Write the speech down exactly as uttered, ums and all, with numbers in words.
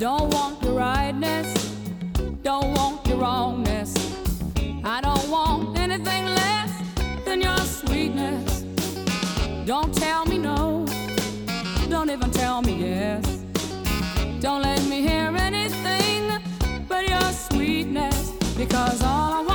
Don't want your rightness, don't want your wrongness. I don't want anything less than your sweetness. Don't tell me no, don't even tell me yes. Don't let me hear anything but your sweetness, because all I want